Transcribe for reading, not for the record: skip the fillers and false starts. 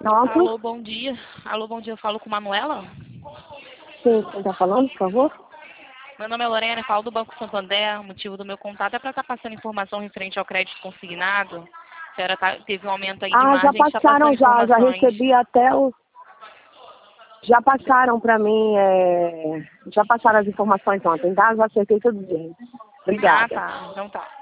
Pronto. Alô, bom dia. Alô, bom dia. Eu falo com Manuela. Sim, quem está falando, por favor? Meu nome é Lorena, falo do Banco Santander. O motivo do meu contato é para estar passando informação referente ao crédito consignado. A senhora teve um aumento aí de Ah, já margem, está passando passaram já informações. recebi até o... Já passaram para mim, já passaram as informações ontem, tá? Já acertei tudo bem. Ah, Obrigada. tá. Então tá.